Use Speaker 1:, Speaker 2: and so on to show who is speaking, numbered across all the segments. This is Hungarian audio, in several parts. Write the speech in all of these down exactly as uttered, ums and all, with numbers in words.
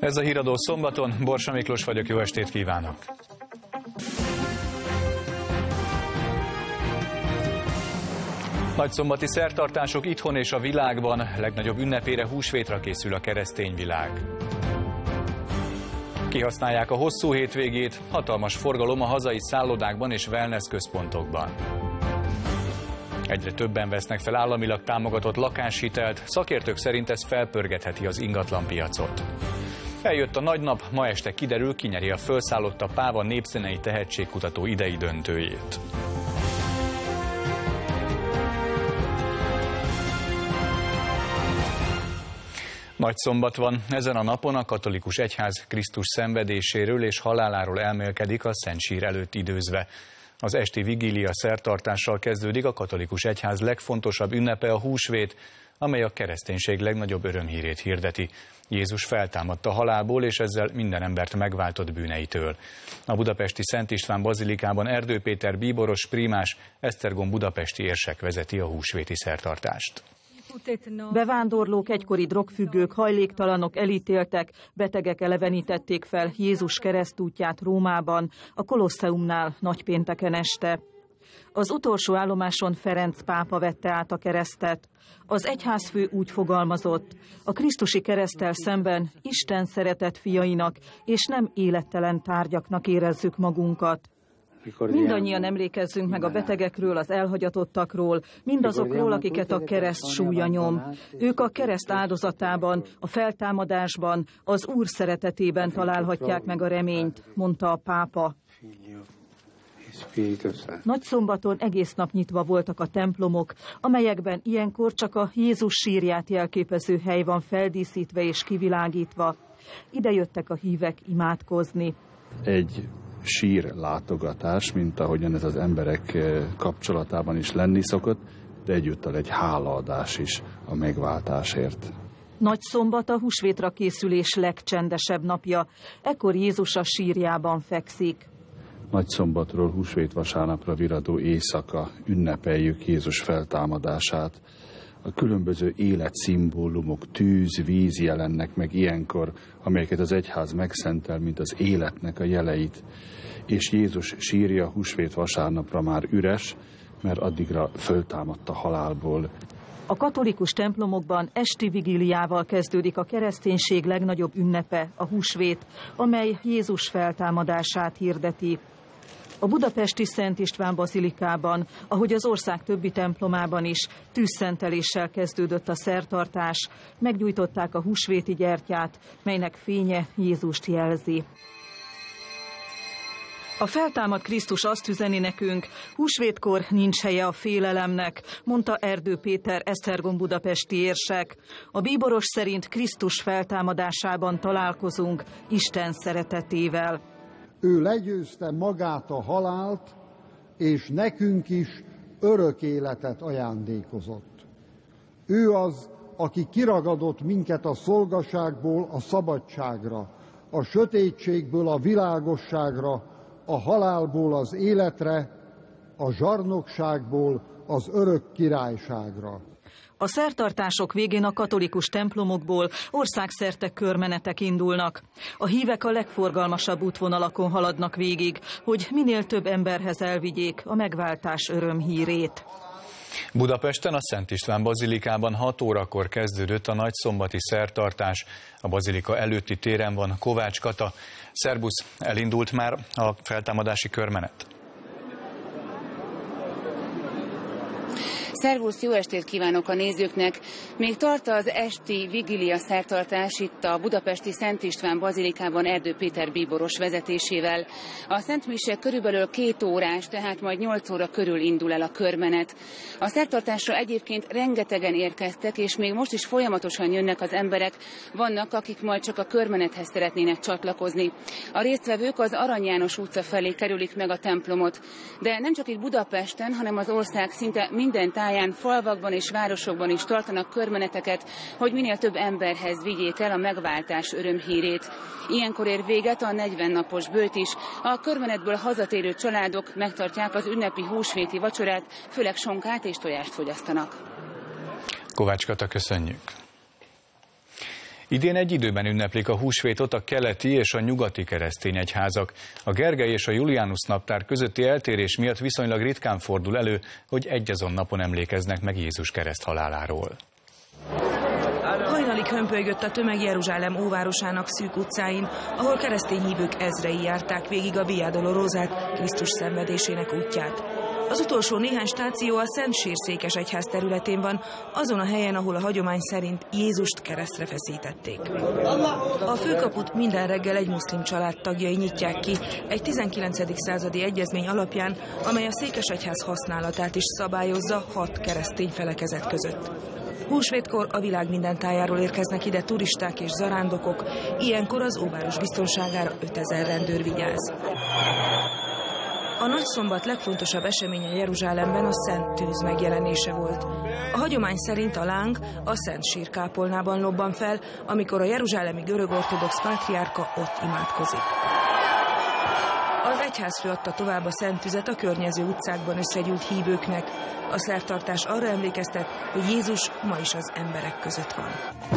Speaker 1: Ez a Híradó szombaton, Borsa Miklós vagyok, jó estét kívánok! Nagyszombati szertartások itthon és a világban, legnagyobb ünnepére, húsvétra készül a keresztény világ. Kihasználják a hosszú hétvégét, hatalmas forgalom a hazai szállodákban és wellness központokban. Egyre többen vesznek fel államilag támogatott lakáshitelt, szakértők szerint ez felpörgetheti az ingatlanpiacot. Eljött a nagy nap, ma este kiderül, ki nyeri a Fölszállotta Páva népzenei tehetségkutató idei döntőjét. Nagyszombat van, ezen a napon a katolikus egyház Krisztus szenvedéséről és haláláról elmélkedik a Szent Sír előtt időzve. Az esti vigília szertartással kezdődik a katolikus egyház legfontosabb ünnepe, a húsvét, amely a kereszténység legnagyobb örömhírét hirdeti. Jézus feltámadt a halálból, és ezzel minden embert megváltott bűneitől. A budapesti Szent István bazilikában Erdő Péter bíboros prímás, Esztergom budapesti érsek vezeti a húsvéti szertartást.
Speaker 2: Bevándorlók, egykori drogfüggők, hajléktalanok, elítéltek, betegek elevenítették fel Jézus keresztútját Rómában, a Kolosseumnál nagypénteken este. Az utolsó állomáson Ferenc pápa vette át a keresztet. Az egyházfő úgy fogalmazott: a krisztusi kereszttel szemben Isten szeretett fiainak és nem élettelen tárgyaknak érezzük magunkat. Mindannyian emlékezzünk meg a betegekről, az elhagyatottakról, mindazokról, akiket a kereszt súlya nyom. Ők a kereszt áldozatában, a feltámadásban, az Úr szeretetében találhatják meg a reményt, mondta a pápa. Nagyszombaton egész nap nyitva voltak a templomok, amelyekben ilyenkor csak a Jézus sírját jelképező hely van feldíszítve és kivilágítva. Ide jöttek a hívek imádkozni.
Speaker 3: Egy sír látogatás, mint ahogyan ez az emberek kapcsolatában is lenni szokott, de egyúttal egy hálaadás is a megváltásért.
Speaker 2: Nagyszombat a húsvétra készülés legcsendesebb napja. Ekkor Jézus a sírjában fekszik.
Speaker 3: Nagyszombatról húsvét vasárnapra viradó éjszaka ünnepeljük Jézus feltámadását. A különböző életszimbólumok, tűz, víz jelennek meg ilyenkor, amelyeket az egyház megszentel, mint az életnek a jeleit. És Jézus sírja húsvét vasárnapra már üres, mert addigra föltámadt a halálból.
Speaker 2: A katolikus templomokban esti vigíliával kezdődik a kereszténység legnagyobb ünnepe, a húsvét, amely Jézus feltámadását hirdeti. A budapesti Szent István bazilikában, ahogy az ország többi templomában is, tűzszenteléssel kezdődött a szertartás. Meggyújtották a húsvéti gyertyát, melynek fénye Jézust jelzi. A feltámadt Krisztus azt üzeni nekünk: húsvétkor nincs helye a félelemnek, mondta Erdő Péter Esztergom budapesti érsek. A bíboros szerint Krisztus feltámadásában találkozunk Isten szeretetével.
Speaker 4: Ő legyőzte magát a halált, és nekünk is örök életet ajándékozott. Ő az, aki kiragadott minket a szolgaságból a szabadságra, a sötétségből a világosságra, a halálból az életre, a zsarnokságból az örök királyságra.
Speaker 2: A szertartások végén a katolikus templomokból országszerte körmenetek indulnak. A hívek a legforgalmasabb útvonalakon haladnak végig, hogy minél több emberhez elvigyék a megváltás örömhírét.
Speaker 1: Budapesten a Szent István bazilikában hat órakor kezdődött a nagyszombati szertartás. A bazilika előtti téren van Kovács Kata. Szerbusz, elindult már a feltámadási körmenet?
Speaker 5: Szervusz, jó estét kívánok a nézőknek! Még tart az esti vigília szertartás itt a budapesti Szent István bazilikában Erdő Péter bíboros vezetésével. A Szent Mise körülbelül két órás, tehát majd nyolc óra körül indul el a körmenet. A szertartásra egyébként rengetegen érkeztek, és még most is folyamatosan jönnek az emberek. Vannak, akik majd csak a körmenethez szeretnének csatlakozni. A résztvevők az Arany János utca felé kerülik meg a templomot. De nem csak itt Budapesten, hanem az ország szinte minden táján, falvakban és városokban is tartanak körmeneteket, hogy minél több emberhez vigyék el a megváltás örömhírét. Ilyenkor ér véget a negyven napos böjt is. A körmenetből hazatérő családok megtartják az ünnepi húsvéti vacsorát, főleg sonkát és tojást fogyasztanak.
Speaker 1: Kovács Kata, köszönjük! Idén egy időben ünneplik a húsvétot a keleti és a nyugati keresztény egyházak. A Gergely és a Julianus naptár közötti eltérés miatt viszonylag ritkán fordul elő, hogy egyazon napon emlékeznek meg Jézus kereszthaláláról.
Speaker 6: Hajnalig hömpölygött a tömeg Jeruzsálem óvárosának szűk utcáin, ahol keresztény hívők ezrei járták végig a Via Dolorosát, Krisztus szenvedésének útját. Az utolsó néhány stáció a Szent Sír székesegyház területén van, azon a helyen, ahol a hagyomány szerint Jézust keresztre feszítették. A főkaput minden reggel egy muszlim család tagjai nyitják ki, egy tizenkilencedik századi egyezmény alapján, amely a székesegyház használatát is szabályozza hat keresztény felekezet között. Húsvétkor a világ minden tájáról érkeznek ide turisták és zarándokok, ilyenkor az óváros biztonságára ötezer rendőr vigyáz. A nagyszombat legfontosabb eseménye Jeruzsálemben a Szent Tűz megjelenése volt. A hagyomány szerint a láng a Szent Sír kápolnában lobban fel, amikor a jeruzsálemi görög-ortodox pátriárka ott imádkozik. Az egyházfő adta tovább a Szent Tüzet a környező utcákban összegyűlt hívőknek. A szertartás arra emlékeztet, hogy Jézus ma is az emberek között van.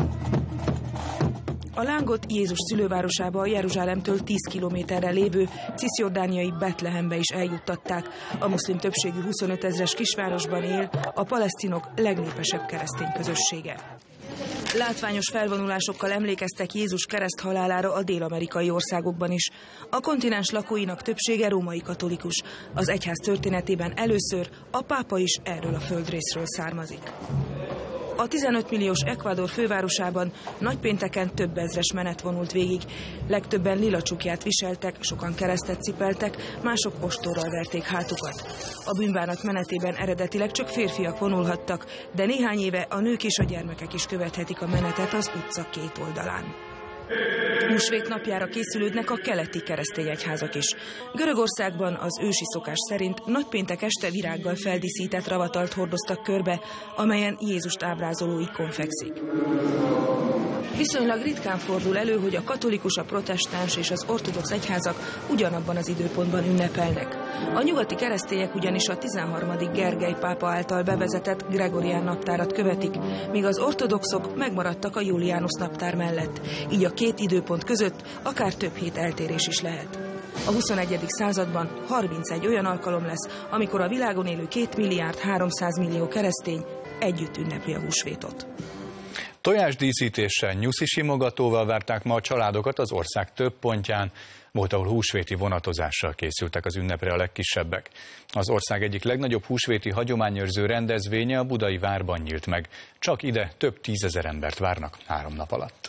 Speaker 6: A lángot Jézus szülővárosába, a Jeruzsálemtől tíz kilométerre lévő cisjordániai Betlehembe is eljuttatták. A muszlim többségű huszonöt ezres kisvárosban él a palesztinok legnépesebb keresztény közössége. Látványos felvonulásokkal emlékeztek Jézus kereszthalálára a dél-amerikai országokban is. A kontinens lakóinak többsége római katolikus. Az egyház történetében először a pápa is erről a földrészről származik. A tizenöt milliós Ecuador fővárosában nagypénteken több ezres menet vonult végig. Legtöbben lila csukját viseltek, sokan keresztet cipeltek, mások ostorral verték hátukat. A bűnbánat menetében eredetileg csak férfiak vonulhattak, de néhány éve a nők és a gyermekek is követhetik a menetet az utca két oldalán. Húsvét napjára készülődnek a keleti keresztény egyházak is. Görögországban az ősi szokás szerint nagypéntek este virággal feldíszített ravatalt hordoztak körbe, amelyen Jézust ábrázoló ikon fekszik. Viszonylag ritkán fordul elő, hogy a katolikus, a protestáns és az ortodox egyházak ugyanabban az időpontban ünnepelnek. A nyugati keresztények ugyanis a tizenharmadik Gergely pápa által bevezetett Gregorián naptárat követik, míg az ortodoxok megmaradtak a Julianus naptár mellett. Így a két időpont között akár több hét eltérés is lehet. A huszonegyedik században harmincegy olyan alkalom lesz, amikor a világon élő két milliárd háromszáz millió keresztény együtt ünnepli a húsvétot.
Speaker 1: Tojásdíszítéssel, nyuszi simogatóval várták ma a családokat az ország több pontján. Volt, ahol húsvéti vonatozással készültek az ünnepre a legkisebbek. Az ország egyik legnagyobb húsvéti hagyományőrző rendezvénye a budai várban nyílt meg. Csak ide több tízezer embert várnak három nap alatt.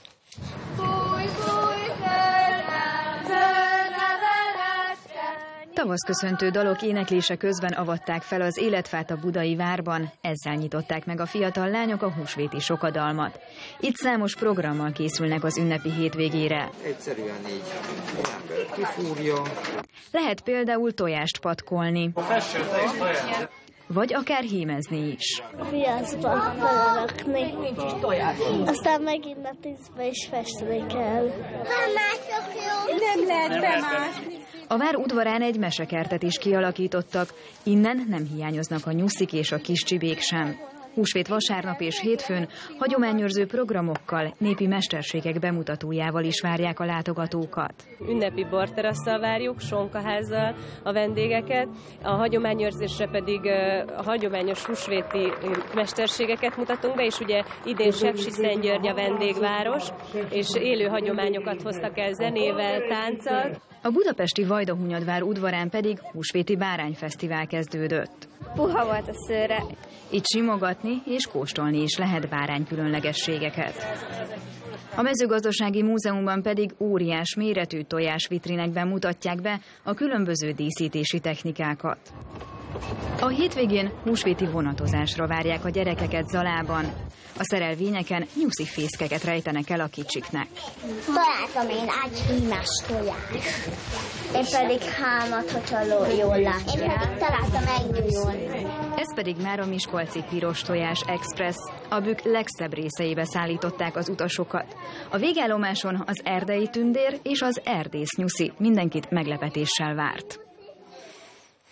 Speaker 7: Tavaszköszöntő dalok éneklése közben avatták fel az életfát a budai várban, ezzel nyitották meg a fiatal lányok a húsvéti sokadalmat. Itt számos programmal készülnek az ünnepi hétvégére.
Speaker 8: Egyszerűen így ember kifúrja.
Speaker 7: Lehet például tojást patkolni, vagy akár hímezni is.
Speaker 9: Viaszba belerakni, aztán megint a tízbe is festeni kell. Nem lehet bemászni.
Speaker 7: A vár udvarán egy mesekertet is kialakítottak, innen nem hiányoznak a nyuszik és a kis csibék sem. Húsvét vasárnap és hétfőn hagyományőrző programokkal, népi mesterségek bemutatójával is várják a látogatókat.
Speaker 10: Ünnepi borterasszal várjuk, sonkaházzal a vendégeket, a hagyományőrzésre pedig a hagyományos húsvéti mesterségeket mutatunk be, és ugye idén Sepsiszentgyörgy a vendégváros, és élő hagyományokat hoztak el zenével, tánccal.
Speaker 7: A budapesti Vajdahunyadvár udvarán pedig húsvéti bárányfesztivál kezdődött.
Speaker 9: Puha volt a szőre.
Speaker 7: Itt simogatni és kóstolni is lehet bárány különlegességeket. A mezőgazdasági múzeumban pedig óriás méretű tojásvitrinekben mutatják be a különböző díszítési technikákat. A hétvégén húsvéti vonatozásra várják a gyerekeket Zalában. A szerelvényeken nyuszi fészkeket rejtenek el a kicsiknek.
Speaker 9: Találtam én egy hímes tojást. Én pedig hámat, hogyha jól látják. Én pedig találtam egy jól.
Speaker 7: Ez pedig már a miskolci Piros Tojás Express. A bükk legszebb részeibe szállították az utasokat. A végállomáson az erdei tündér és az erdész nyuszi mindenkit meglepetéssel várt.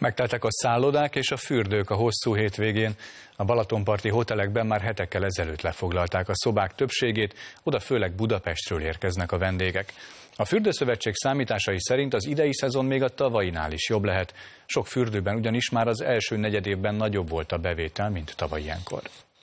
Speaker 1: Megteltek a szállodák és a fürdők a hosszú hétvégén. A balatonparti hotelekben már hetekkel ezelőtt lefoglalták a szobák többségét, oda főleg Budapestről érkeznek a vendégek. A Fürdőszövetség számításai szerint az idei szezon még a tavainál is jobb lehet. Sok fürdőben ugyanis már az első negyedévben nagyobb volt a bevétel, mint tavaly ilyenkor.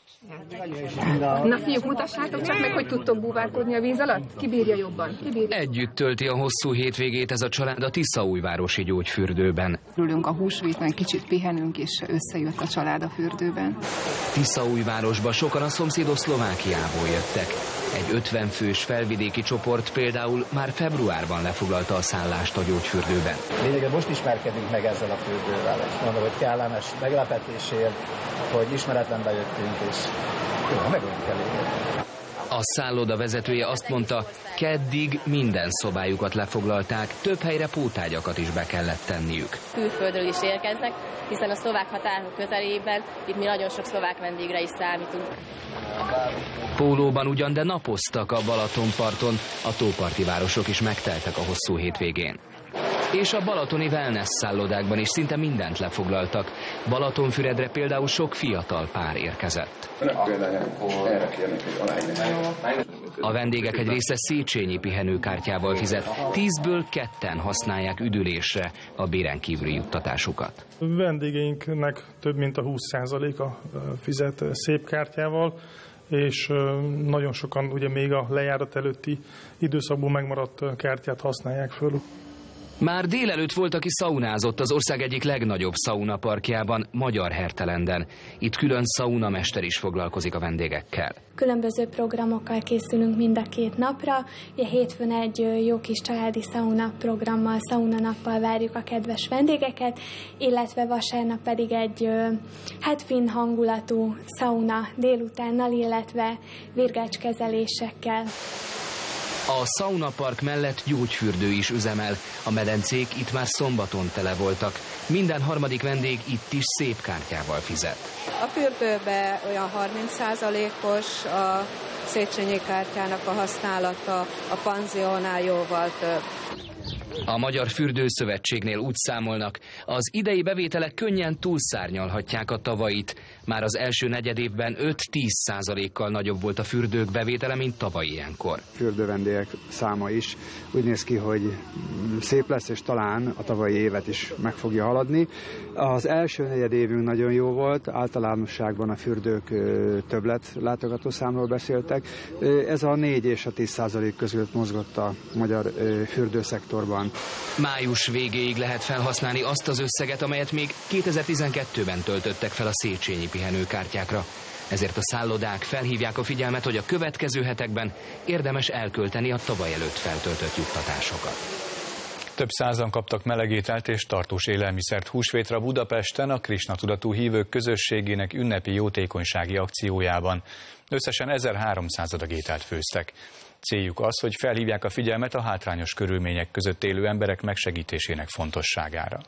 Speaker 11: Na fiúk, mutassátok csak meg, hogy tudtok búvárkodni a víz alatt? Ki bírja jobban? Ki bírja?
Speaker 12: Együtt tölti a hosszú hétvégét ez a család a Tiszaújvárosi gyógyfürdőben.
Speaker 11: Ülünk a húsvéten, kicsit pihenünk, és összejött a család a fürdőben.
Speaker 12: Tiszaújvárosba sokan a szomszédos Szlovákiából jöttek. Egy ötven fős felvidéki csoport például már februárban lefoglalta a szállást a gyógyfürdőben.
Speaker 13: Lényegében most ismerkedünk meg ezzel a fürdővel. Mondom, hogy kellemes meglepetésért, hogy ismeretlenbe jöttünk, és jó, meg vagyunk elégedve.
Speaker 12: A szálloda vezetője azt mondta, keddig minden szobájukat lefoglalták, több helyre pótágyakat is be kellett tenniük.
Speaker 14: Külföldről is érkeznek, hiszen a szlovák határok közelében itt mi nagyon sok szlovák vendégre is számítunk.
Speaker 12: Pólóban ugyan, de napoztak a Balatonparton, a tóparti városok is megteltek a hosszú hétvégén. És a balatoni wellness szállodákban is szinte mindent lefoglaltak. Balatonfüredre például sok fiatal pár érkezett. A vendégek egy része széchenyi pihenőkártyával fizet. Tízből ketten használják üdülésre a béren kívüli juttatásukat.
Speaker 15: A vendégeinknek több mint a húsz százaléka fizet szép kártyával, és nagyon sokan ugye még a lejárat előtti időszakból megmaradt kártyát használják föl.
Speaker 12: Már délelőtt volt, aki szaunázott az ország egyik legnagyobb szaunaparkjában, Magyarhertelenden. Itt külön szaunamester is foglalkozik a vendégekkel.
Speaker 16: Különböző programokkal készülünk mind a két napra. Ugye hétfőn egy jó kis családi szauna programmal, szaunanappal várjuk a kedves vendégeket, illetve vasárnap pedig egy hát finn hangulatú szauna délutánnal, illetve virgácskezelésekkel.
Speaker 12: A szaunapark mellett gyógyfürdő is üzemel. A medencék itt már szombaton tele voltak. Minden harmadik vendég itt is szép kártyával fizet.
Speaker 17: A fürdőben olyan harminc százalékos a Széchenyi kártyának a használata, a panziónál jóval több.
Speaker 12: A Magyar Fürdőszövetségnél úgy számolnak, az idei bevételek könnyen túlszárnyalhatják a tavait. Már az első negyedévben öt-tíz százalékkal nagyobb volt a fürdők bevétele, mint tavaly ilyenkor.
Speaker 18: Fürdővendégek száma is úgy néz ki, hogy szép lesz, és talán a tavalyi évet is meg fogja haladni. Az első negyedévünk nagyon jó volt, általánosságban a fürdők többlet látogatószámról beszéltek. Ez a négy és a tíz százalék között mozgott a magyar fürdőszektorban.
Speaker 12: Május végéig lehet felhasználni azt az összeget, amelyet még kétezer-tizenkettőben töltöttek fel a széchenyi pihenőkártyákra. Ezért a szállodák felhívják a figyelmet, hogy a következő hetekben érdemes elkölteni a tavaly előtt feltöltött juttatásokat.
Speaker 1: Több százan kaptak melegételt és tartós élelmiszert húsvétra Budapesten a Krisna tudatú hívők közösségének ünnepi jótékonysági akciójában. Összesen ezerháromszáz adag ételt főztek. Céljuk az, hogy felhívják a figyelmet a hátrányos körülmények között élő emberek megsegítésének fontosságára.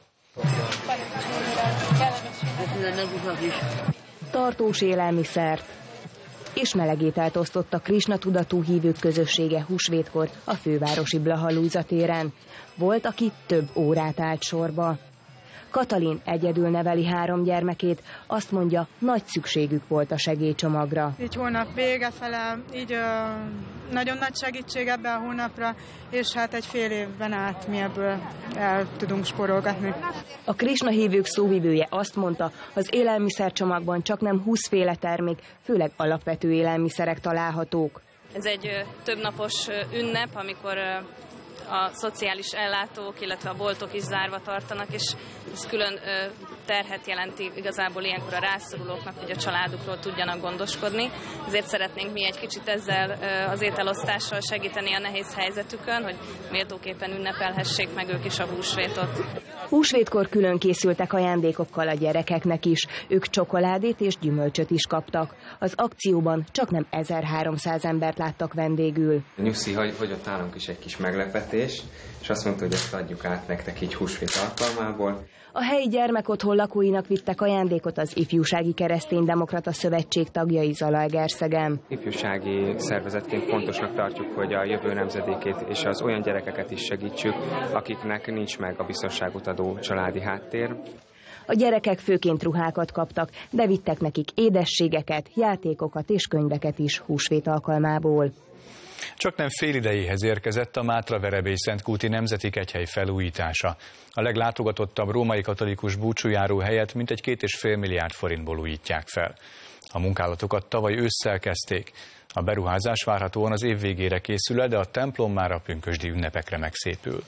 Speaker 19: Tartós élelmiszert és melegételt osztott a Krisna tudatú hívők közössége húsvétkor a fővárosi Blaha Lujza téren. Volt, aki több órát állt sorba. Katalin egyedül neveli három gyermekét, azt mondja, nagy szükségük volt a segélycsomagra.
Speaker 20: Így hónap vége fele, így ö, nagyon nagy segítség ebben a hónapra, és hát egy fél évben át mi ebből el tudunk spórolgatni.
Speaker 19: A Krisna hívők szóvivője azt mondta, az élelmiszercsomagban csak nem húsz féle termék, főleg alapvető élelmiszerek találhatók.
Speaker 21: Ez egy többnapos ünnep, amikor a szociális ellátók, illetve a boltok is zárva tartanak, és ez külön terhet jelenti igazából ilyenkor a rászorulóknak, hogy a családukról tudjanak gondoskodni. Ezért szeretnénk mi egy kicsit ezzel az ételosztással segíteni a nehéz helyzetükön, hogy méltóképpen ünnepelhessék meg ők is a húsvétot.
Speaker 19: Húsvétkor külön készültek ajándékokkal a gyerekeknek is. Ők csokoládét és gyümölcsöt is kaptak. Az akcióban csak nem ezerháromszáz embert láttak vendégül.
Speaker 22: Nyuszi hagyott nálunk is egy kis meglepetés, és azt mondta, hogy ezt adjuk át nektek így húsvét alkalmából.
Speaker 19: A helyi gyermekotthon lakóinak vittek ajándékot az Ifjúsági Kereszténydemokrata Szövetség tagjai Zalaegerszegen.
Speaker 22: Ifjúsági szervezetként fontosnak tartjuk, hogy a jövő nemzedékét és az olyan gyerekeket is segítsük, akiknek nincs meg a biztonságot adó családi háttér.
Speaker 19: A gyerekek főként ruhákat kaptak, de vittek nekik édességeket, játékokat és könyveket is húsvét alkalmából.
Speaker 1: Csak nem fél idejéhez érkezett a Mátra-Verebély-Szentkúti Nemzeti Kegyhely felújítása. A leglátogatottabb római katolikus búcsújáró helyet mintegy két és fél milliárd forintból újítják fel. A munkálatokat tavaly ősszel kezdték. A beruházás várhatóan az év végére készül el, de a templom már a pünkösdi ünnepekre megszépül.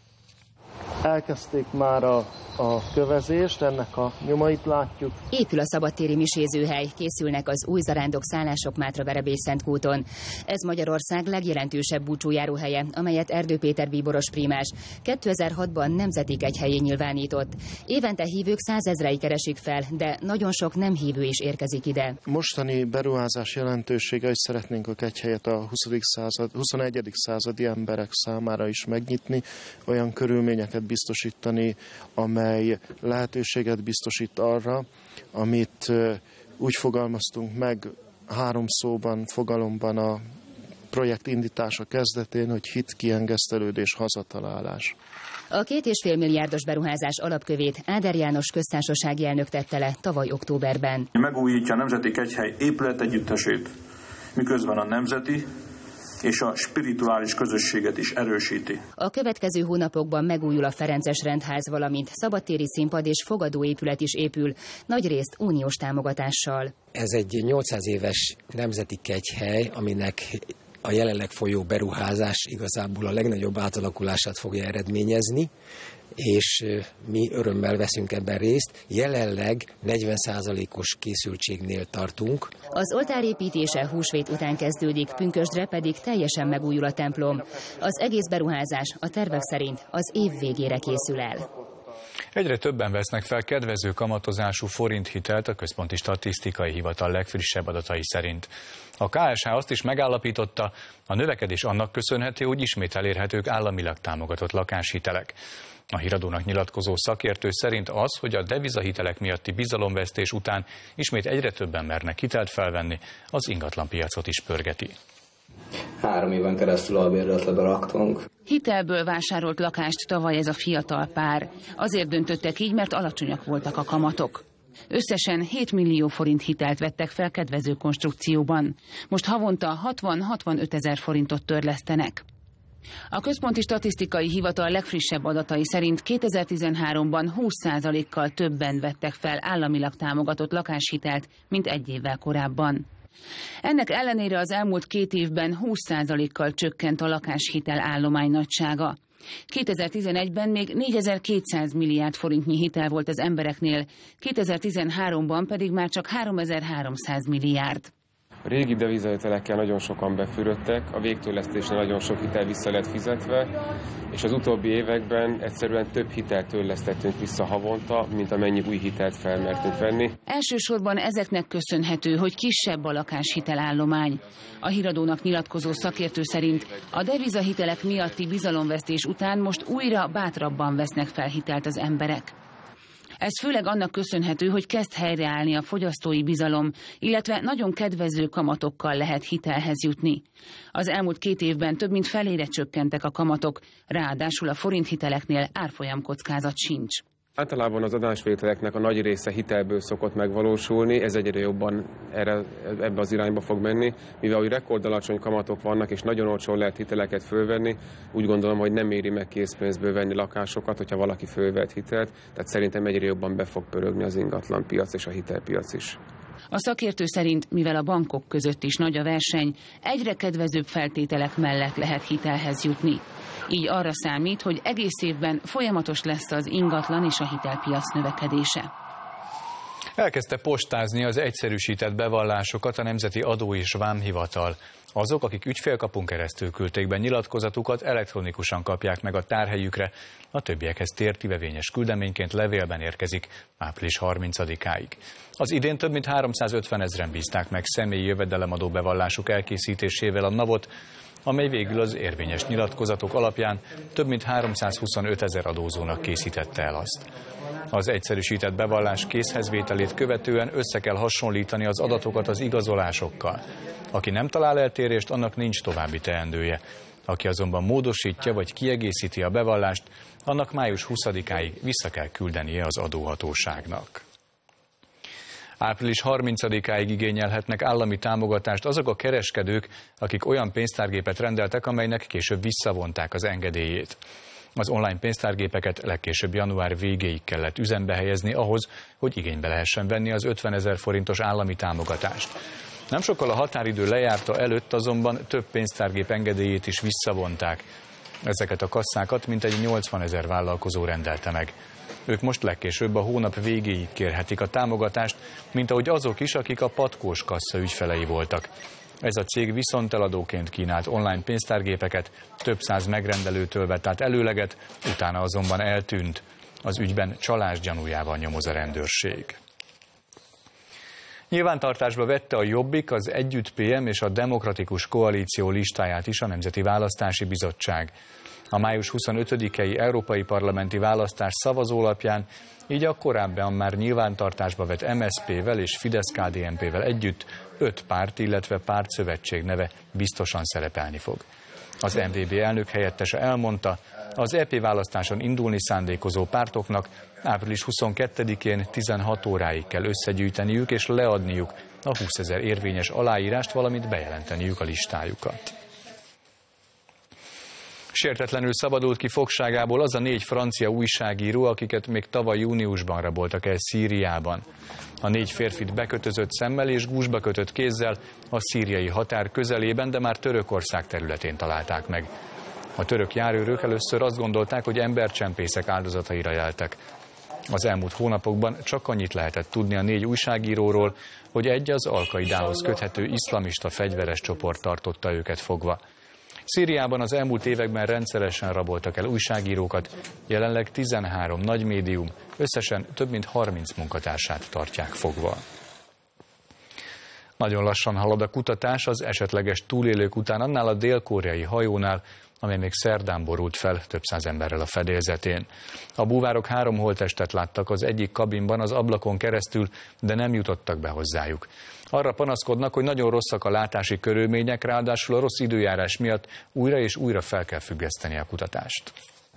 Speaker 3: Elkezdték már a, a kövezést, ennek a nyomait látjuk.
Speaker 4: Épül a szabadtéri misézőhely, készülnek az új zarándok szállások Mátra-Verebély-Szentkúton. Ez Magyarország legjelentősebb búcsújáróhelye, amelyet Erdő Péter bíboros prímás kétezer-hatban nemzeti kegyhellyé nyilvánított. Évente hívők százezrei keresik fel, de nagyon sok nem hívő is érkezik ide.
Speaker 3: Mostani beruházás jelentősége, hogy szeretnénk a kegyhelyet a huszadik század, huszonegyedik századi emberek számára is megnyitni, olyan körülményeket biztosítani, amely lehetőséget biztosít arra, amit úgy fogalmaztunk meg három szóban, fogalomban a projekt indítása kezdetén, hogy hit, kiengesztelődés, hazatalálás.
Speaker 4: A két és fél milliárdos beruházás alapkövét Áder János köztársasági elnök tette le tavaly októberben.
Speaker 23: Megújítja a Nemzeti Kegyhely épületegyüttesét, miközben a nemzeti és a spirituális közösséget is erősíti.
Speaker 4: A következő hónapokban megújul a Ferences rendház, valamint szabadtéri színpad és fogadóépület is épül, nagyrészt uniós támogatással.
Speaker 24: Ez egy nyolcszáz éves nemzeti kegyhely, aminek a jelenleg folyó beruházás igazából a legnagyobb átalakulását fogja eredményezni, és mi örömmel veszünk ebben részt. Jelenleg negyven százalékos készültségnél tartunk.
Speaker 4: Az oltár építése húsvét után kezdődik, pünkösdre pedig teljesen megújul a templom. Az egész beruházás a tervek szerint az év végére készül el.
Speaker 1: Egyre többen vesznek fel kedvező kamatozású forinthitelt a Központi Statisztikai Hivatal legfrissebb adatai szerint. A ká es há azt is megállapította, a növekedés annak köszönhető, hogy ismét elérhetők államilag támogatott lakáshitelek. A Híradónak nyilatkozó szakértő szerint az, hogy a devizahitelek miatti bizalomvesztés után ismét egyre többen mernek hitelt felvenni, az ingatlanpiacot is pörgeti.
Speaker 25: Három éven keresztül albérletre laktunk.
Speaker 26: Hitelből vásárolt lakást tavaly ez a fiatal pár. Azért döntöttek így, mert alacsonyak voltak a kamatok. Összesen hét millió forint hitelt vettek fel kedvező konstrukcióban. Most havonta hatvan-hatvanöt ezer forintot törlesztenek. A Központi Statisztikai Hivatal legfrissebb adatai szerint kétezer-tizenháromban húsz százalékkal többen vettek fel államilag támogatott lakáshitelt, mint egy évvel korábban. Ennek ellenére az elmúlt két évben húsz százalékkal csökkent a lakáshitel állomány nagysága. kétezer-tizenegyben még négyezer-kétszáz milliárd forintnyi hitel volt az embereknél, kétezer-tizenháromban pedig már csak háromezer-háromszáz milliárd.
Speaker 27: A régi devizahitelekkel nagyon sokan befürödtek, a végtörlesztésnél nagyon sok hitel vissza lett fizetve, és az utóbbi években egyszerűen több hitelt törlesztettünk vissza havonta, mint amennyi új hitelt felmertünk venni.
Speaker 26: Elsősorban ezeknek köszönhető, hogy kisebb a lakáshitelállomány. A Híradónak nyilatkozó szakértő szerint a devizahitelek miatti bizalomvesztés után most újra bátrabban vesznek fel hitelt az emberek. Ez főleg annak köszönhető, hogy kezd helyreállni a fogyasztói bizalom, illetve nagyon kedvező kamatokkal lehet hitelhez jutni. Az elmúlt két évben több mint felére csökkentek a kamatok, ráadásul a forinthiteleknél árfolyamkockázat sincs.
Speaker 27: Általában az adásvételeknek a nagy része hitelből szokott megvalósulni, ez egyre jobban erre, ebbe az irányba fog menni. Mivel hogy rekordalacsony kamatok vannak, és nagyon olcsón lehet hiteleket fölvenni, úgy gondolom, hogy nem éri meg készpénzből venni lakásokat, hogyha valaki fölvett hitelt, tehát szerintem egyre jobban be fog pörögni az ingatlanpiac és a hitelpiac is.
Speaker 26: A szakértő szerint, mivel a bankok között is nagy a verseny, egyre kedvezőbb feltételek mellett lehet hitelhez jutni. Így arra számít, hogy egész évben folyamatos lesz az ingatlan és a hitelpiac növekedése.
Speaker 1: Elkezdte postázni az egyszerűsített bevallásokat a Nemzeti Adó és Vámhivatal. Azok, akik ügyfélkapun keresztül küldték be nyilatkozatukat, elektronikusan kapják meg a tárhelyükre, a többiekhez tértivevényes küldeményként levélben érkezik április harmincadikáig. Az idén több mint háromszázötven ezren bízták meg személyi jövedelemadó bevallásuk elkészítésével a navot, amely végül az érvényes nyilatkozatok alapján több mint háromszázhuszonöt ezer adózónak készítette el azt. Az egyszerűsített bevallás készhezvételét követően össze kell hasonlítani az adatokat az igazolásokkal. Aki nem talál eltérést, annak nincs további teendője. Aki azonban módosítja vagy kiegészíti a bevallást, annak május huszadikáig vissza kell küldenie az adóhatóságnak. április harmincadikáig igényelhetnek állami támogatást azok a kereskedők, akik olyan pénztárgépet rendeltek, amelynek később visszavonták az engedélyét. Az online pénztárgépeket legkésőbb január végéig kellett üzembe helyezni ahhoz, hogy igénybe lehessen venni az ötvenezer forintos állami támogatást. Nem sokkal a határidő lejárta előtt azonban több pénztárgép engedélyét is visszavonták. Ezeket a kasszákat mintegy nyolcvanezer vállalkozó rendelte meg. Ők most legkésőbb a hónap végéig kérhetik a támogatást, mint ahogy azok is, akik a patkós kassa ügyfelei voltak. Ez a cég viszonteladóként kínált online pénztárgépeket, több száz megrendelőtől vett át előleget, utána azonban eltűnt. Az ügyben csalás gyanújával nyomoz a rendőrség. Nyilvántartásba vette a Jobbik, az Együtt pé em és a Demokratikus Koalíció listáját is a Nemzeti Választási Bizottság. A május huszonötödikei európai parlamenti választás szavazólapján így a korábban már nyilvántartásba vett em es zé pé-vel és Fidesz-ká dé en pé-vel együtt öt párt, illetve pártszövetség neve biztosan szerepelni fog. Az em dé bé elnök helyettese elmondta, az é pé választáson indulni szándékozó pártoknak április huszonkettedikén tizenhat óráig kell összegyűjteniük és leadniuk a húszezer érvényes aláírást, valamint bejelenteniük a listájukat. Sértetlenül szabadult ki fogságából az a négy francia újságíró, akiket még tavaly júniusban raboltak el Szíriában. A négy férfit bekötözött szemmel és gúzsba kötött kézzel a szíriai határ közelében, de már Törökország területén találták meg. A török járőrök először azt gondolták, hogy embercsempészek áldozataira jeltek. Az elmúlt hónapokban csak annyit lehetett tudni a négy újságíróról, hogy egy az Al-Kaidához köthető iszlamista fegyveres csoport tartotta őket fogva. Szíriában az elmúlt években rendszeresen raboltak el újságírókat, jelenleg tizenhárom nagy médium, összesen több mint harminc munkatársát tartják fogva. Nagyon lassan halad a kutatás az esetleges túlélők után annál a dél-koreai hajónál, amely még szerdán borult fel több száz emberrel a fedélzetén. A búvárok három holttestet láttak az egyik kabinban az ablakon keresztül, de nem jutottak be hozzájuk. Arra panaszkodnak, hogy nagyon rosszak a látási körülmények, ráadásul a rossz időjárás miatt újra és újra fel kell függeszteni a kutatást.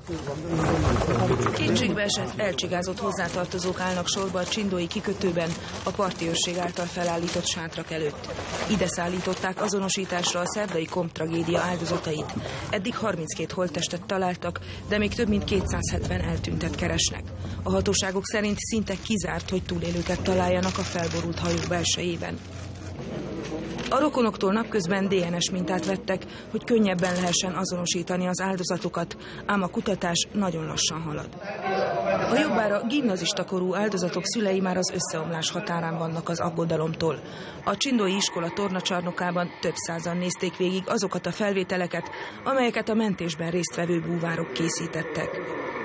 Speaker 2: Kétségbeesett, elcsigázott hozzátartozók állnak sorba a csindói kikötőben a parti őrség által felállított sátrak előtt. Ide szállították azonosításra a szerdai Komp tragédia áldozatait. Eddig harminckét holttestet találtak, de még több mint kétszázhetven eltüntet keresnek. A hatóságok szerint szinte kizárt, hogy túlélőket találjanak a felborult hajó belsejében. A rokonoktól napközben dé en es mintát vettek, hogy könnyebben lehessen azonosítani az áldozatokat, ám a kutatás nagyon lassan halad. A jobbára gimnazista korú áldozatok szülei már az összeomlás határán vannak az aggodalomtól. A csindói iskola tornacsarnokában több százan nézték végig azokat a felvételeket, amelyeket a mentésben résztvevő búvárok készítettek.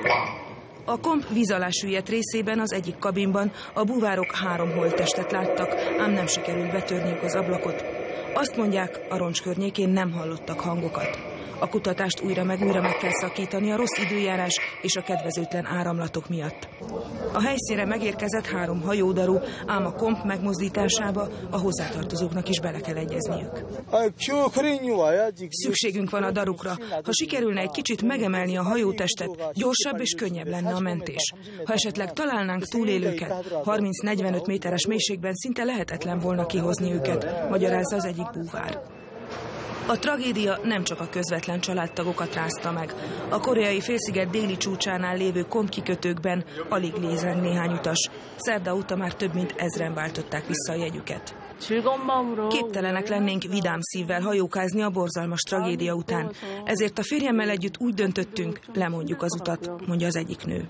Speaker 2: A Komp víz alá süllyedt részében, az egyik kabinban a búvárok három holttestet láttak, ám nem sikerült betörniük az ablakot. Azt mondják, a roncs környékén nem hallottak hangokat. A kutatást újra meg újra meg kell szakítani a rossz időjárás és a kedvezőtlen áramlatok miatt. A helyszínre megérkezett három hajódaru, ám a Komp megmozdításába a hozzátartozóknak is bele kell egyezniük. Szükségünk van a darukra. Ha sikerülne egy kicsit megemelni a hajótestet, gyorsabb és könnyebb lenne a mentés. Ha esetleg találnánk túlélőket, harminc-negyvenöt méteres mélységben szinte lehetetlen volna kihozni őket, magyarázza az egyik búvár. A tragédia nem csak a közvetlen családtagokat rázta meg. A koreai félsziget déli csúcsánál lévő Komp kikötőkben alig lézeng néhány utas. Szerda óta már több mint ezren váltották vissza a jegyüket. Képtelenek lennénk vidám szívvel hajókázni a borzalmas tragédia után. Ezért a férjemmel együtt úgy döntöttünk, lemondjuk az utat, mondja az egyik nő.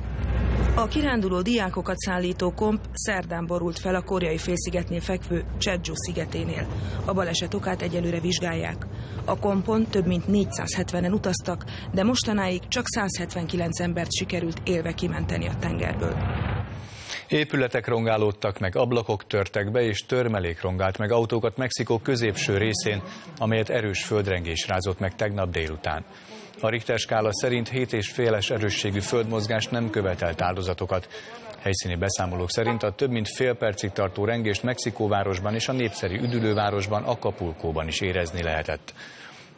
Speaker 2: A kiránduló diákokat szállító Komp szerdán borult fel a koreai félszigetnél fekvő Jeju szigeténél. A baleset okát egyelőre vizsgálják. A Kompon több mint négyszázhetvenen utaztak, de mostanáig csak százhetvenkilenc embert sikerült élve kimenteni a tengerből.
Speaker 1: Épületek rongálódtak meg, ablakok törtek be és törmelék rongált meg autókat Mexikó középső részén, amelyet erős földrengés rázott meg tegnap délután. A Richter skála szerint hét és féles erősségű földmozgás nem követelt áldozatokat. Helyszíni beszámolók szerint a több mint fél percig tartó rengést Mexikóvárosban és a népszerű üdülővárosban, Acapulcóban is érezni lehetett.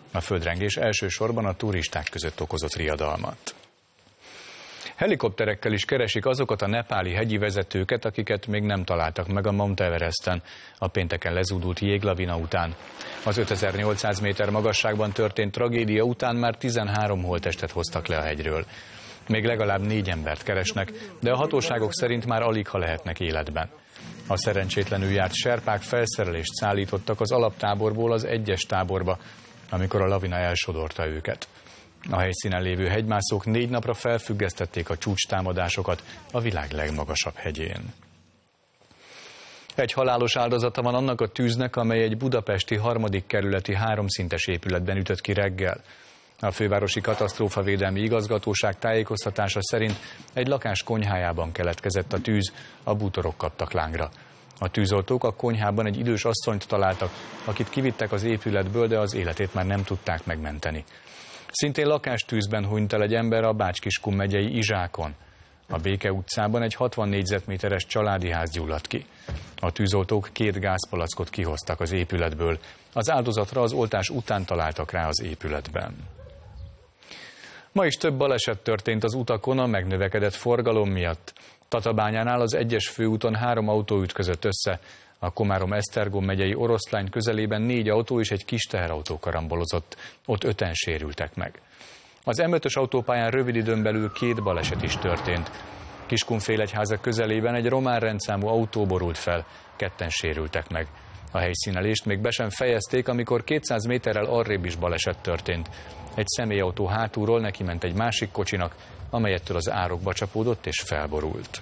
Speaker 1: A földrengés elsősorban a turisták között okozott riadalmat. Helikopterekkel is keresik azokat a nepáli hegyi vezetőket, akiket még nem találtak meg a Mount Everesten a pénteken lezúdult jéglavina után. Az ötezer-nyolcszáz méter magasságban történt tragédia után már tizenhárom holttestet hoztak le a hegyről. Még legalább négy embert keresnek, de a hatóságok szerint már aligha lehetnek életben. A szerencsétlenül járt serpák felszerelést szállítottak az alaptáborból az egyes táborba, amikor a lavina elsodorta őket. A helyszínen lévő hegymászók négy napra felfüggesztették a csúcstámadásokat a világ legmagasabb hegyén. Egy halálos áldozata van annak a tűznek, amely egy budapesti harmadik kerületi háromszintes épületben ütött ki reggel. A fővárosi katasztrófavédelmi igazgatóság tájékoztatása szerint egy lakás konyhájában keletkezett a tűz, a bútorok kaptak lángra. A tűzoltók a konyhában egy idős asszonyt találtak, akit kivittek az épületből, de az életét már nem tudták megmenteni. Szintén lakástűzben hunyt el egy ember a Bács-Kiskun megyei Izsákon. A Béke utcában egy hatvan négyzetméteres családi ház gyulladt ki. A tűzoltók két gázpalackot kihoztak az épületből. Az áldozatra az oltás után találtak rá az épületben. Ma is több baleset történt az utakon a megnövekedett forgalom miatt. Tatabányánál az egyes főúton három autó ütközött össze. A Komárom-Esztergom megyei Oroszlány közelében négy autó és egy kis teherautó karambolozott. Ott öten sérültek meg. Az em ötös autópályán rövid időn belül két baleset is történt. Kiskunfélegyháza közelében egy román rendszámú autó borult fel, ketten sérültek meg. A helyszínelést még be sem fejezték, amikor kétszáz méterrel arrébb is baleset történt. Egy személyautó hátulról neki ment egy másik kocsinak, amelyettől az árokba csapódott és felborult.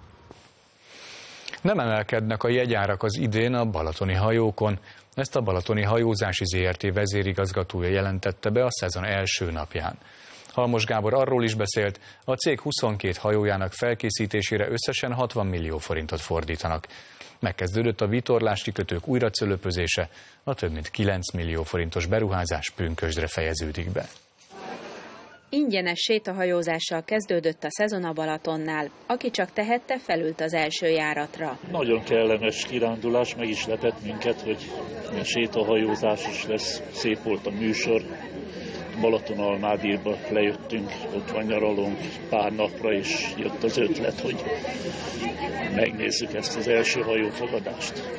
Speaker 1: Nem emelkednek a jegyárak az idén a balatoni hajókon. Ezt a Balatoni Hajózási zé er té vezérigazgatója jelentette be a szezon első napján. Halmos Gábor arról is beszélt, a cég huszonkét hajójának felkészítésére összesen hatvan millió forintot fordítanak. Megkezdődött a vitorlás kikötők újracölöpözése, a több mint kilenc millió forintos beruházás pünkösdre fejeződik be.
Speaker 5: Ingyenes sétahajózással kezdődött a szezon a Balatonnál. Aki csak tehette, felült az első járatra.
Speaker 6: Nagyon kellemes kirándulás, meg is lepett minket, hogy sétahajózás is lesz. Szép volt a műsor. Balaton-Almádírba lejöttünk, ott van nyaralunk pár napra, és jött az ötlet, hogy megnézzük ezt az első hajófogadást.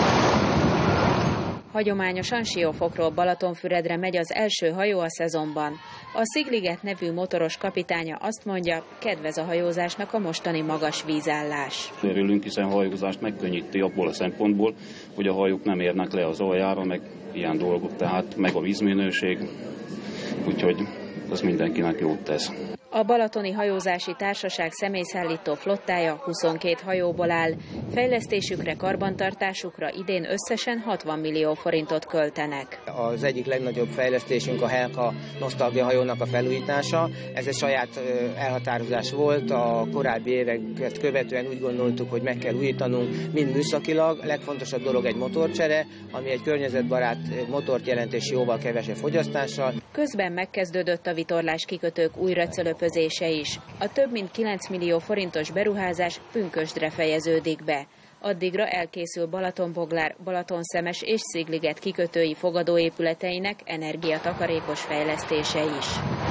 Speaker 5: Hagyományosan Siófokról Balatonfüredre megy az első hajó a szezonban. A Szigliget nevű motoros kapitánya azt mondja, kedvez a hajózásnak a mostani magas vízállás.
Speaker 7: Örülünk, hiszen a hajózást megkönnyíti abból a szempontból, hogy a hajók nem érnek le az aljára, meg ilyen dolgok, tehát meg a vízminőség, úgyhogy az mindenkinek jót tesz.
Speaker 5: A Balatoni Hajózási Társaság személyszállító flottája huszonkét hajóból áll. Fejlesztésükre, karbantartásukra idén összesen hatvan millió forintot költenek.
Speaker 8: Az egyik legnagyobb fejlesztésünk a Helka Nosztalgia hajónak a felújítása. Ez egy saját elhatározás volt. A korábbi éveket követően úgy gondoltuk, hogy meg kell újítanunk, mind műszakilag. A legfontosabb dolog egy motorcsere, ami egy környezetbarát motort jelent és jóval kevesebb fogyasztással.
Speaker 5: Közben megkezdődött a vitorlás kikötők újracölöpözése is. A több mint kilenc millió forintos beruházás pünkösdre fejeződik be. Addigra elkészül Balatonboglár, Balatonszemes és Szigliget kikötői fogadóépületeinek energiatakarékos fejlesztése is.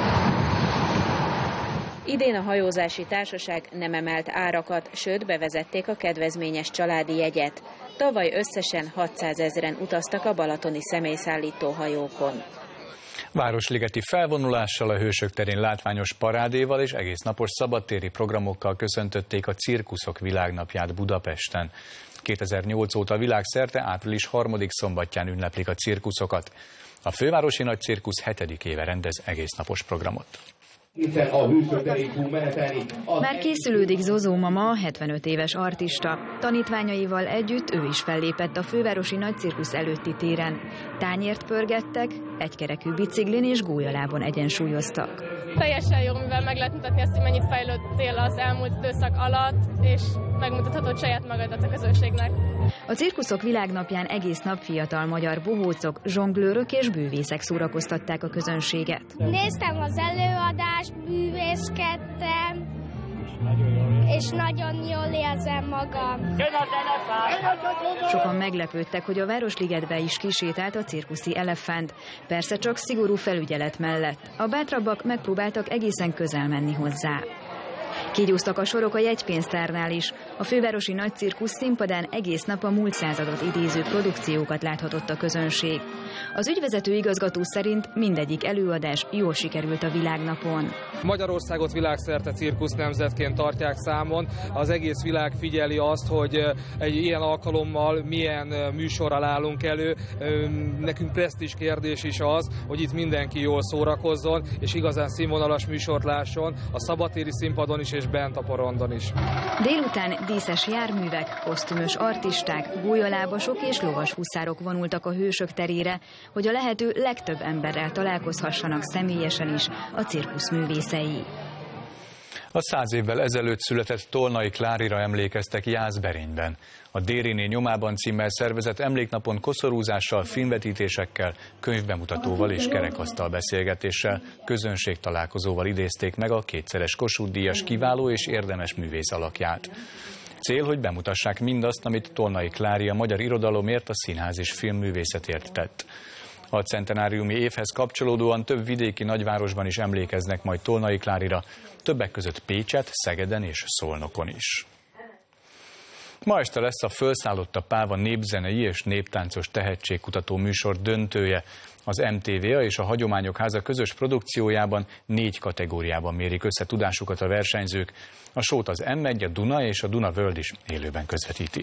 Speaker 5: Idén a hajózási társaság nem emelt árakat, sőt bevezették a kedvezményes családi jegyet. Tavaly összesen hatszázezren utaztak a balatoni személyszállító hajókon.
Speaker 1: Városligeti felvonulással, a Hősök terén látványos parádéval és egész napos szabadtéri programokkal köszöntötték a Cirkuszok Világnapját Budapesten. kétezer-nyolc óta világszerte április harmadik szombatján ünneplik a cirkuszokat. A fővárosi nagy cirkusz hetedik éve rendez egész napos programot.
Speaker 9: Már készülődik Zozó mama, hetvenöt éves artista. Tanítványaival együtt ő is fellépett a fővárosi nagycirkusz előtti téren. Tányért pörgettek, egykerekű biciklin és gólyalábon egyensúlyoztak.
Speaker 10: Teljesen jó, mivel meg lehet mutatni azt, hogy mennyit fejlődtél az elmúlt időszak alatt, és megmutathatod saját magadat a közönségnek.
Speaker 9: A Cirkuszok Világnapján egész nap fiatal magyar bohócok, zsonglőrök és bűvészek szórakoztatták a közönséget.
Speaker 11: Néztem az előadást, bűvészkedtem, és nagyon jól érzem magam.
Speaker 9: Sokan meglepődtek, hogy a Városligetbe is kisétált a cirkuszi elefánt. Persze csak szigorú felügyelet mellett. A bátrabbak megpróbáltak egészen közel menni hozzá. Kígyóztak a sorok a jegypénztárnál is. A fővárosi nagycirkusz színpadán egész nap a múlt századot idéző produkciókat láthatott a közönség. Az ügyvezető igazgató szerint mindegyik előadás jól sikerült a világnapon.
Speaker 12: Magyarországot világszerte cirkusz nemzetként tartják számon. Az egész világ figyeli azt, hogy egy ilyen alkalommal milyen műsorral állunk elő. Nekünk presztízs kérdés is az, hogy itt mindenki jól szórakozzon, és igazán színvonalas műsort lásson a szabadtéri színpadon is és bent a porondon is.
Speaker 9: Délután díszes járművek, kosztümös artisták, gólyalábasok és lovashuszárok vonultak a hősök terére, hogy a lehető legtöbb emberrel találkozhassanak személyesen is a cirkusz művészei.
Speaker 1: A száz évvel ezelőtt született Tolnai Klárira emlékeztek Jászberényben. A Dériné nyomában címmel szervezett emléknapon koszorúzással, filmvetítésekkel, könyvbemutatóval és kerekasztal beszélgetéssel, közönségtalálkozóval idézték meg a kétszeres Kossuth-díjas kiváló és érdemes művész alakját. Cél, hogy bemutassák mindazt, amit Tolnai Klári a magyar irodalomért, a színház és filmművészetért tett. A centenáriumi évhez kapcsolódóan több vidéki nagyvárosban is emlékeznek majd Tolnai Klárira, többek között Pécset, Szegeden és Szolnokon is. Ma este lesz a Fölszállott a Páva népzenei és néptáncos tehetségkutató műsor döntője. Az em té vé á és a Hagyományok Háza közös produkciójában négy kategóriában mérik össze tudásukat a versenyzők. A sót az em egy, a Duna és a Duna World is élőben közvetíti.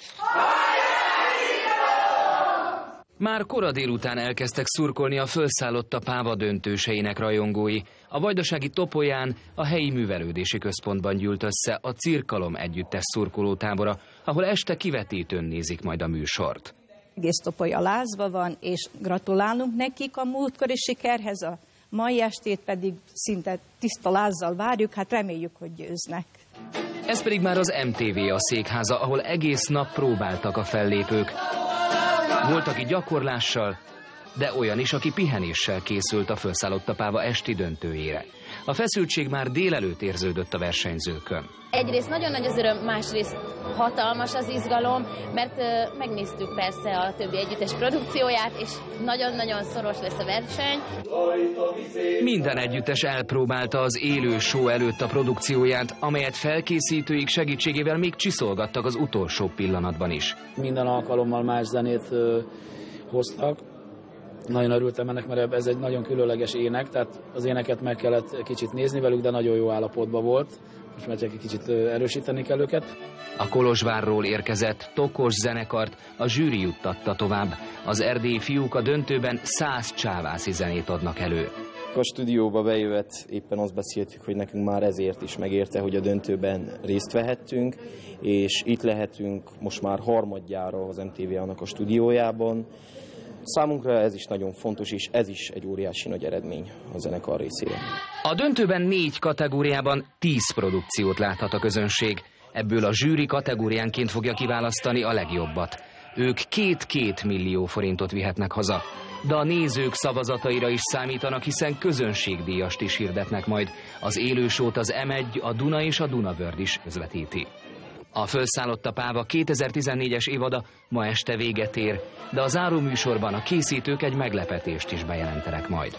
Speaker 13: Már kora délután elkezdtek szurkolni a Fölszállott a Páva döntőseinek rajongói. A vajdasági Topolyán a helyi művelődési központban gyűlt össze a Cirkalom együttes szurkolótábora, ahol este kivetítőn nézik majd a műsort.
Speaker 14: Egész Topolya lázba van, és gratulálunk nekik a múltkori sikerhez, a mai estét pedig szinte tiszta lázzal várjuk, hát reméljük, hogy győznek.
Speaker 13: Ez pedig már az em té vé á székháza, ahol egész nap próbáltak a fellépők. Volt, aki gyakorlással, de olyan is, aki pihenéssel készült a Fölszállott a Páva esti döntőjére. A feszültség már délelőtt érződött a versenyzőkön.
Speaker 15: Egyrészt nagyon nagy az öröm, másrészt hatalmas az izgalom, mert uh, megnéztük persze a többi együttes produkcióját, és nagyon-nagyon szoros lesz a verseny.
Speaker 13: Minden együttes elpróbálta az élő show előtt a produkcióját, amelyet felkészítőik segítségével még csiszolgattak az utolsó pillanatban is.
Speaker 16: Minden alkalommal más zenét uh, hoztak. Nagyon örültem ennek, mert ez egy nagyon különleges ének, tehát az éneket meg kellett kicsit nézni velük, de nagyon jó állapotban volt. Most már csak egy kicsit erősíteni kell őket.
Speaker 13: A Kolozsvárról érkezett Tokos zenekart a zsűri juttatta tovább. Az erdélyi fiúk a döntőben száz csávászi zenét adnak elő.
Speaker 17: A stúdióba bejövet éppen azt beszéltük, hogy nekünk már ezért is megérte, hogy a döntőben részt vehettünk, és itt lehetünk most már harmadjára az em té vé á-nak a stúdiójában. Számunkra ez is nagyon fontos, és ez is egy óriási nagy eredmény a zenekar részére.
Speaker 13: A döntőben négy kategóriában tíz produkciót láthat a közönség. Ebből a zsűri kategóriánként fogja kiválasztani a legjobbat. Ők két-két millió forintot vihetnek haza. De a nézők szavazataira is számítanak, hiszen közönségdíjast is hirdetnek majd. Az élősót az em egy, a Duna és a Duna World is közvetíti. A Fölszállott a Páva kétezer-tizennégyes évada ma este véget ér, de a záróműsorban a készítők egy meglepetést is bejelentenek majd.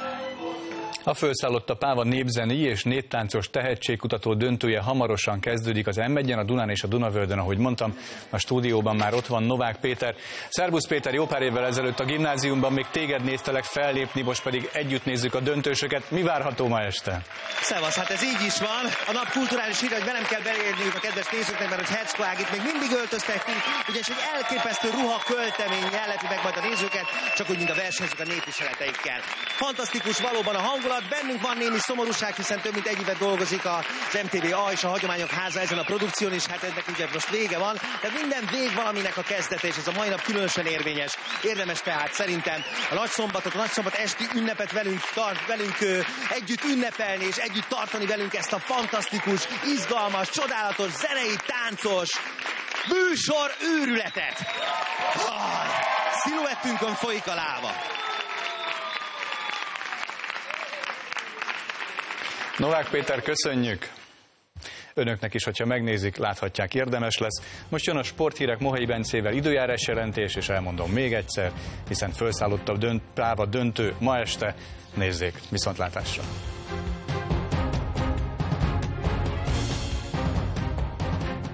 Speaker 1: A Fölszállott a Páva népzenei és néptáncos tehetségkutató döntője hamarosan kezdődik az em egyen, a Dunán és a Duna Worldön, ahogy mondtam. A stúdióban már ott van Novák Péter. Szerbusz Péter, jó pár évvel ezelőtt a gimnáziumban még téged néztelek fellépni, most pedig együtt nézzük a döntősöket. Mi várható ma este?
Speaker 18: Szevasz, hát ez így is van. A nap kulturális híre, hogy be nem kell belérniük a kedves nézőknek, mert hogy Heckó Ágit még mindig öltöztetünk, ugyanis egy elképesztő ruha költemény jellepi meg majd a nézőket, csak úgy, mint a versenyzők a népviseleteikkel. Fantasztikus valóban a hangulat. Bennünk van némi szomorúság, hiszen több mint egy évet dolgozik az em té vé á és a Hagyományok Háza ezen a produkción is, hát ennek ugye most vége van, de minden vég valaminek a kezdete, és ez a mai nap különösen érvényes. Érdemes tehát szerintem a nagyszombatot, a nagyszombat esti ünnepet velünk, tart, velünk ö, együtt ünnepelni, és együtt tartani velünk ezt a fantasztikus, izgalmas, csodálatos, zenei, táncos műsor őrületet. Oh, sziluettünkön folyik a láva.
Speaker 1: Novák Péter, köszönjük! Önöknek is, hogyha megnézik, láthatják, érdemes lesz. Most jön a sporthírek Mohai Bencével, időjárás jelentés, és elmondom még egyszer, hiszen felszállott a dönt, práva döntő ma este. Nézzék, viszontlátásra!